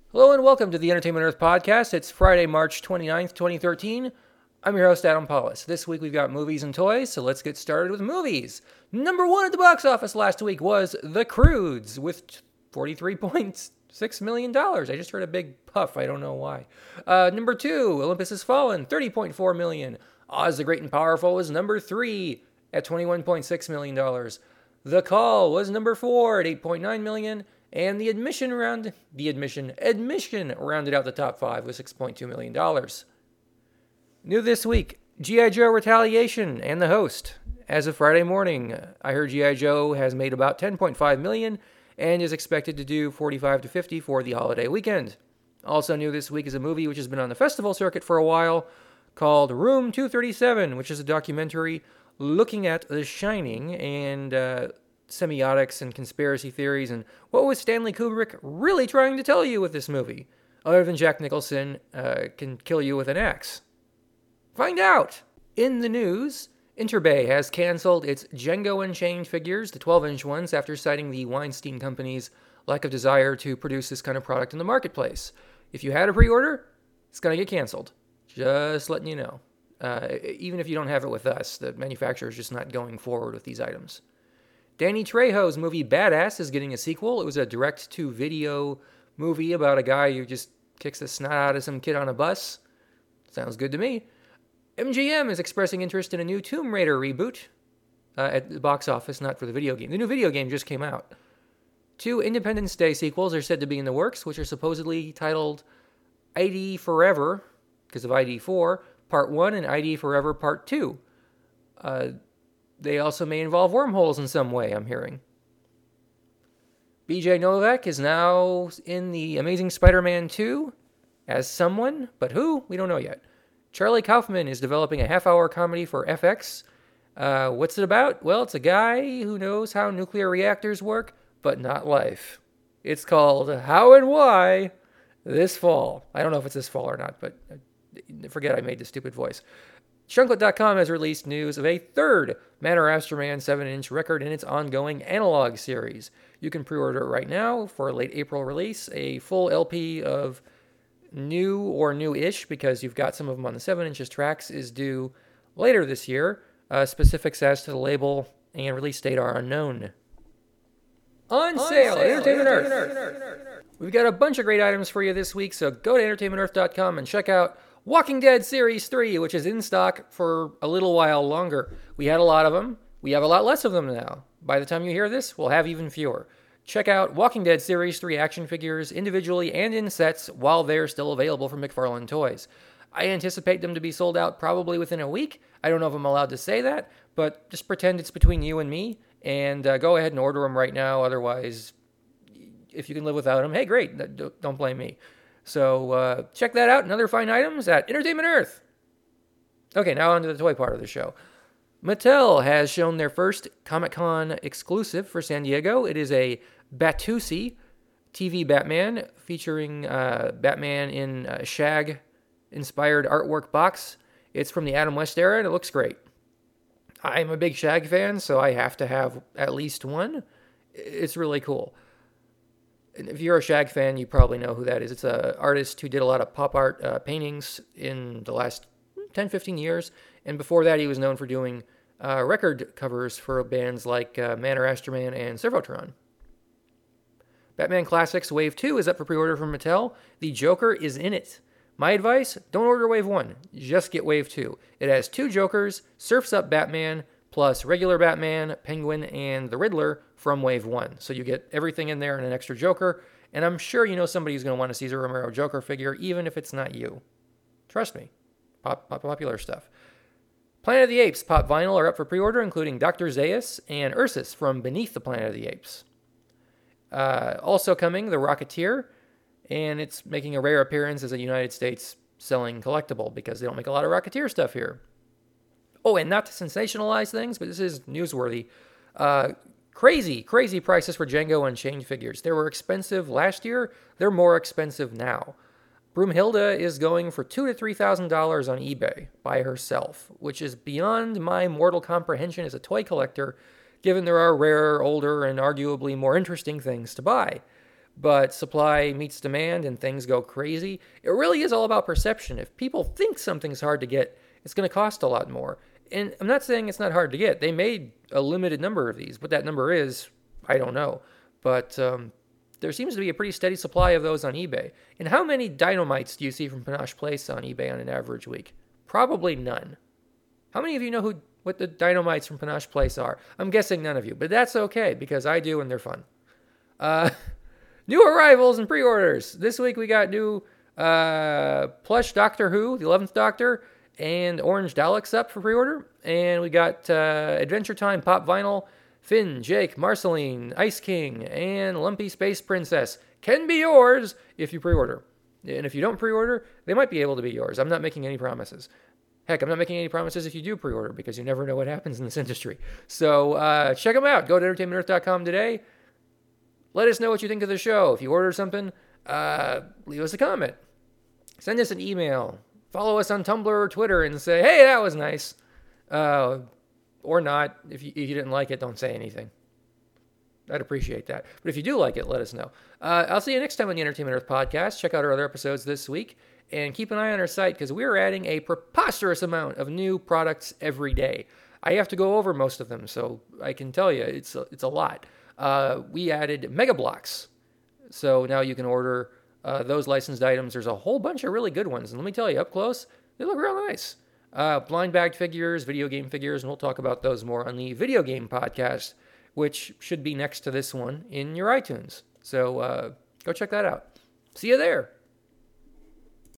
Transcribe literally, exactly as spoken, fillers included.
Hello and welcome to the Entertainment Earth podcast. It's Friday, March twenty-ninth, twenty thirteen. I'm your host, Adam Paulus. This week we've got movies and toys, so let's get started with movies. Number one at the box office last week was The Croods with forty-three point six million dollars. I just heard a big puff. I don't know why. Uh, number two, Olympus Has Fallen, thirty point four million dollars. Oz the Great and Powerful was number three at twenty-one point six million dollars. The Call was number four at eight point nine million dollars. And the admission round, the admission, admission rounded out the top five with six point two million dollars. New this week, G I. Joe Retaliation and The Host. As of Friday morning, I heard G I. Joe has made about ten point five million dollars and is expected to do forty-five to fifty for the holiday weekend. Also new this week is a movie which has been on the festival circuit for a while called Room two thirty-seven, which is a documentary looking at The Shining and uh, semiotics and conspiracy theories and what was Stanley Kubrick really trying to tell you with this movie, other than Jack Nicholson uh, can kill you with an axe. Find out! In the news, Interbay has canceled its Django Unchained figures, the twelve-inch ones, after citing the Weinstein Company's lack of desire to produce this kind of product in the marketplace. If you had a pre-order, it's going to get canceled. Just letting you know. Uh, even if you don't have it with us, the manufacturer is just not going forward with these items. Danny Trejo's movie Badass is getting a sequel. It was a direct-to-video movie about a guy who just kicks the snot out of some kid on a bus. Sounds good to me. M G M is expressing interest in a new Tomb Raider reboot uh, at the box office, not for the video game. The new video game just came out. Two Independence Day sequels are said to be in the works, which are supposedly titled I D Forever, because of I D four, Part one, and I D Forever Part two. Uh... They also may involve wormholes in some way, I'm hearing. B J Novak is now in the Amazing Spider-Man two as someone, but who? We don't know yet. Charlie Kaufman is developing a half-hour comedy for F X. Uh, what's it about? Well, it's a guy who knows how nuclear reactors work, but not life. It's called How and Why this fall. I don't know if it's this fall or not, but forget I made the stupid voice. Chunklet dot com has released news of a third Manor Astroman seven-inch record in its ongoing analog series. You can pre-order it right now for a late April release. A full L P of new or new-ish, because you've got some of them on the seven-inches tracks, is due later this year. Uh, specifics as to the label and release date are unknown. On, on sale, sale Entertainment, Entertainment Earth. Earth. We've got a bunch of great items for you this week, so go to entertainment earth dot com and check out Walking Dead Series three, which is in stock for a little while longer. We had a lot of them. We have a lot less of them now. By the time you hear this, we'll have even fewer. Check out Walking Dead Series three action figures individually and in sets while they're still available from McFarlane Toys. I anticipate them to be sold out probably within a week. I don't know if I'm allowed to say that, but just pretend it's between you and me, and uh, go ahead and order them right now. Otherwise, if you can live without them, hey, great. Don't blame me. So uh, check that out and other fine items at Entertainment Earth. Okay, now on to the toy part of the show. Mattel has shown their first Comic-Con exclusive for San Diego. It is a Batusi T V Batman featuring uh, Batman in a Shag-inspired artwork box. It's from the Adam West era, and it looks great. I'm a big Shag fan, so I have to have at least one. It's really cool. If you're a Shag fan, you probably know who that is. It's an artist who did a lot of pop art uh, paintings in the last ten, fifteen years. And before that, he was known for doing uh, record covers for bands like uh, Manor Astroman and Servotron. Batman Classics Wave two is up for pre-order from Mattel. The Joker is in it. My advice, don't order Wave one. Just get Wave two. It has two Jokers, Surf's Up Batman, plus regular Batman, Penguin, and the Riddler from Wave one. So you get everything in there and an extra Joker, and I'm sure you know somebody who's going to want a Cesar Romero Joker figure, even if it's not you. Trust me. Pop, pop, popular stuff. Planet of the Apes pop vinyl are up for pre-order, including Doctor Zaius and Ursus from Beneath the Planet of the Apes. Uh, also coming, The Rocketeer, and it's making a rare appearance as a United States selling collectible, because they don't make a lot of Rocketeer stuff here. Oh, and not to sensationalize things, but this is newsworthy. Uh, crazy, crazy prices for Django Unchained figures. They were expensive last year. They're more expensive now. Broomhilda is going for two thousand to three thousand dollars on eBay by herself, which is beyond my mortal comprehension as a toy collector, given there are rarer, older, and arguably more interesting things to buy. but supply meets demand and things go crazy. It really is all about perception. If people think something's hard to get, it's going to cost a lot more. And I'm not saying it's not hard to get. They made a limited number of these. What that number is, I don't know. But um, there seems to be a pretty steady supply of those on eBay. And how many Dynamites do you see from Panache Place on eBay on an average week? Probably none. How many of you know who what the Dynamites from Panache Place are? I'm guessing none of you, but that's okay because I do and they're fun. Uh, new arrivals and pre-orders. This week we got new uh, plush Doctor Who, the eleventh Doctor, and Orange Daleks up for pre-order. And we got uh, Adventure Time Pop Vinyl, Finn, Jake, Marceline, Ice King, and Lumpy Space Princess. Can be yours if you pre-order. And if you don't pre-order, they might be able to be yours. I'm not making any promises. Heck, I'm not making any promises if you do pre-order because you never know what happens in this industry. So uh, check them out. Go to entertainment earth dot com today. Let us know what you think of the show. If you order something, uh, leave us a comment. Send us an email. Follow us on Tumblr or Twitter and say, hey, that was nice. Uh, or not. If you, if you didn't like it, don't say anything. I'd appreciate that. But if you do like it, let us know. Uh, I'll see you next time on the Entertainment Earth podcast. Check out our other episodes this week. And keep an eye on our site because we're adding a preposterous amount of new products every day. I have to go over most of them, so I can tell you it's a, it's a lot. Uh, we added Mega Blocks. So now you can order uh, those licensed items. There's a whole bunch of really good ones. And let me tell you, up close, they look real nice. Uh, blind bagged figures, video game figures, and we'll talk about those more on the video game podcast, which should be next to this one in your iTunes. So uh, go check that out. See you there.